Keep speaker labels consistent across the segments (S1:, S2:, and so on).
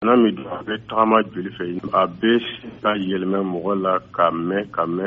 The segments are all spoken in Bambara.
S1: bana min don a bɛ tagama joli fɛ a bɛ se ka yɛlɛmɛ mɔgɔ la ka mɛn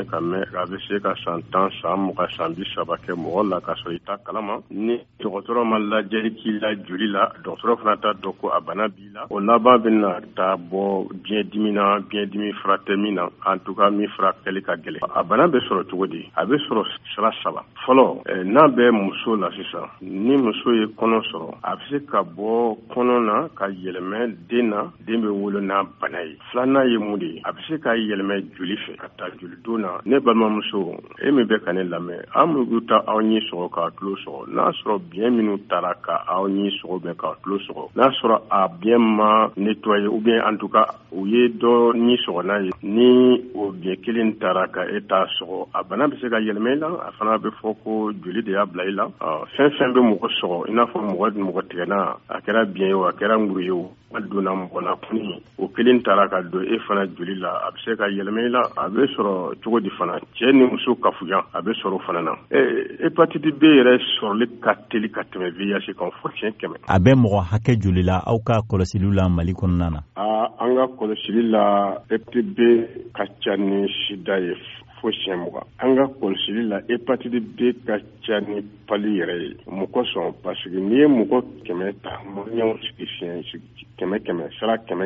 S1: a bɛ se ka san 10 san 20 san 30 kɛ mɔgɔ la ka sɔrɔ i ta kalama ni dɔgɔtɔrɔ ma lajɛli k'i la joli la dɔgɔtɔrɔ fana t'a dɔn ko a bana b'i la o laban bɛna taa bɔ biɲɛdimi na biɲɛdimi fura tɛ min na en tout cas min furakɛli ka gɛlɛn a bana bɛ sɔrɔ cogo di a bɛ sɔrɔ sira 3 fɔlɔ n'a bɛ muso la sisan ni muso ye kɔnɔ sɔrɔ a bɛ se ka bɔ kɔnɔ na ka yɛlɛmɛ den na den bɛ wolo n'a bana ye filanan ye mun de ye a bɛ se ka yɛlɛmɛ joli fɛ ka taa joli don na ne balimamuso e min bɛ ka ne lamɛn an minnu ta aw ɲi sɔgɔ k'a tulo sɔgɔ n'a sɔrɔ biɲɛ minnu taara ka aw ɲi sɔgɔ bɛn k'a tulo sɔgɔ n'a sɔrɔ a biɲɛ ma nettoyer ou bien en tout cas u ye dɔ ɲi sɔgɔ n'a ye ni o biɲɛ kelen taara ka e t'a sɔgɔ a bana bɛ se ka yɛlɛmɛ i la a fana bɛ fɔ ko joli de y'a bila i la fɛn bɛ mɔgɔ sɔgɔ i n'a fɔ mɔgɔ tigɛna a kɛra biɲɛ ye o a kɛra nguru ye o a donna mɔgɔ la kuni o kelen taara ka don e fana joli la a bɛ se ka yɛlɛmɛ i la a bɛ sɔrɔ cogo di fana cɛ ni muso kafuya a bɛ sɔrɔ fana na hépatite B yɛrɛ sɔrɔli ka teli ka tɛmɛ VIH kan fo 100
S2: a bɛ mɔgɔ hakɛ joli la aw ka kɔlɔsiliw la Mali kɔnɔna na
S1: an ka kɔlɔsili la hépatite B ka ca ni sida ye fo 100 an ka kɔlɔsili la hépatite B ka ca ni pali yɛrɛ ye mun kosɔn parce que n'i ye mɔgɔ 100 ta mɔɲɛw sigi fiɲɛ sigi 100 sara 100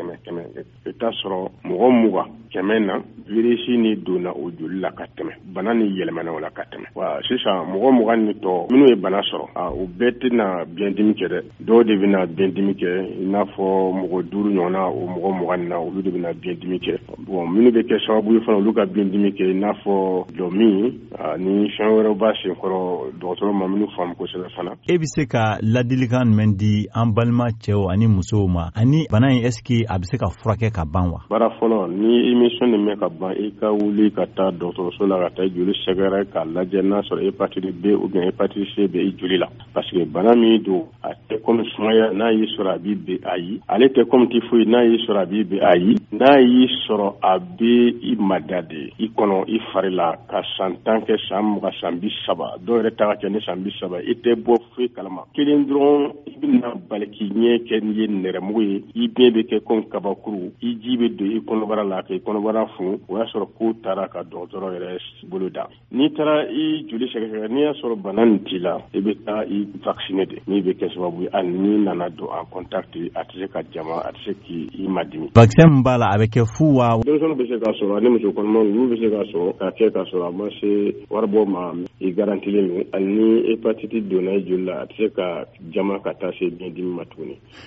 S1: i t'a sɔrɔ mɔgɔ 20 100 na virisi ni donna o joli la ka tɛmɛ bana ni yɛlɛmana o la ka tɛmɛ wa sisan mɔgɔ 20 ni tɔ minnu ye bana sɔrɔ o bɛɛ tɛna biɲɛdimi kɛ dɛ dɔw de bɛna biɲɛdimi kɛ i n'a fɔ mɔgɔ 5 ɲɔgɔnna o mɔgɔ 20 na olu de bɛna biɲɛdimi kɛ bon minnu bɛ kɛ sababu ye fana olu ka biɲɛdimi kɛ i n'a fɔ dɔmin ni fɛn wɛrɛw b'a senkɔrɔ dɔgɔtɔrɔ ma minnu faamu kosɛbɛ fana
S2: e bɛ se ka ladilikan jumɛn di an balima cɛw ani musow ma ani bana in est-ce que a bɛ se ka furakɛ ka ban wa
S1: bara fɔlɔ ni émission nin mɛ ka ban i ka wuli ka taa dɔgɔtɔrɔso la ka taa joli sɛgɛrɛ k'a lajɛ n'a sɔrɔ hépatite B ou bien hépatite C bɛ i joli la parce que bana min don a tɛ comme sumaya n'a y'i sɔrɔ a b'i ben ayi ale tɛ comme typhoïde n'a y'i sɔrɔ a b'i ben ayi n'a y'i sɔrɔ a bɛ i mada de i kɔnɔ i fari la ka san 10 kɛ san 20 san 30 dɔw yɛrɛ ta ka kɛ ni san 30 i tɛ bɔ foyi kalama kelen dɔrɔn i bɛna bali k'i ɲɛ kɛ n'i ye nɛrɛmugu ye i biɲɛ bɛ kɛ comme kabakuru i ji bɛ don i kɔnɔbara la k'i kɔnɔbara fun o y'a sɔrɔ ko taara ka dɔgɔtɔrɔ yɛrɛ bolo da n'i taara i joli sɛgɛsɛgɛ n'i y'a sɔrɔ bana nin t'i la i bɛ taa i vacciner de min bɛ kɛ sababu ye hali n'i nana don en contact a tɛ se ka jama a tɛ se k'i madimi
S2: vaccin min b'a la a bɛ kɛ fu wa
S1: denmisɛnninw bɛ se k'a sɔrɔ ani muso kɔnɔmaw olu bɛ se k'a sɔrɔ k'a kɛ k'a sɔrɔ a ma se waribɔ ma i garantilen don hali ni hépatite donna i joli la a tɛ se ka jama ka taa se biɲɛdimi ma tuguni